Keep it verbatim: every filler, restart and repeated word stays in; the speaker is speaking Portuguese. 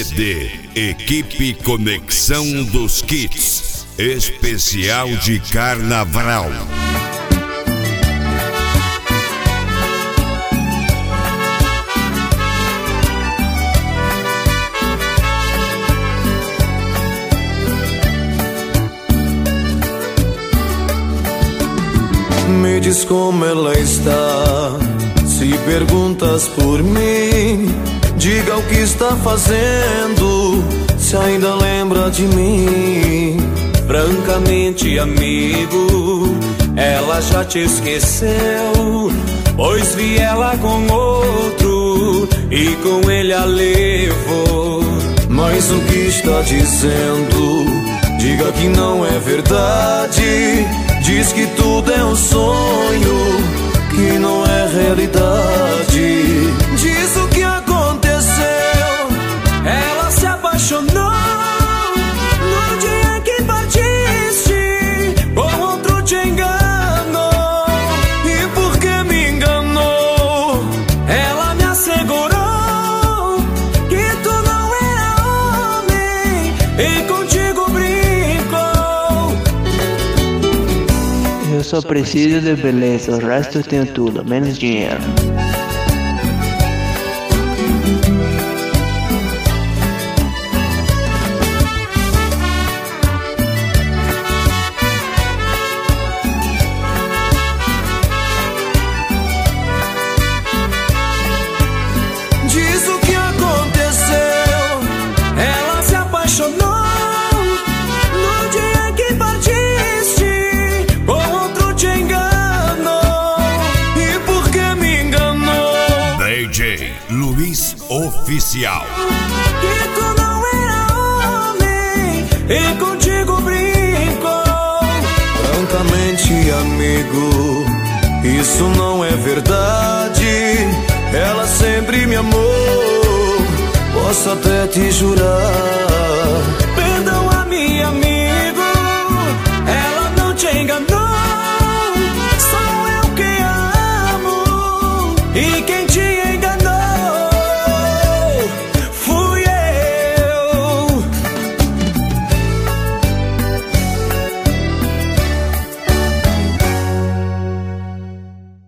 D Equipe Conexão dos Kits, especial de Carnaval. Me diz como ela está, se perguntas por mim, diga o que está fazendo, se ainda lembra de mim. Francamente, amigo, ela já te esqueceu, pois vi ela com outro e com ele a levou. Mas o que está dizendo, diga que não é verdade. Diz que tudo é um sonho, que não é realidade. Diz o que aconteceu, ela se apaixonou no dia que partiste, com outro te enganou. E porque me enganou, ela me assegurou que tu não era homem e contigo brincou. Eu só preciso de beleza, o resto eu tenho tudo, menos dinheiro. Diz o que aconteceu, ela se apaixonou no dia que partiste, com outro te enganou. E porque me enganou, D J Luiz Oficial. que tu não era homem e contigo brincou. Francamente, amigo, isso não é verdade. Ela sempre me amou, posso até te jurar.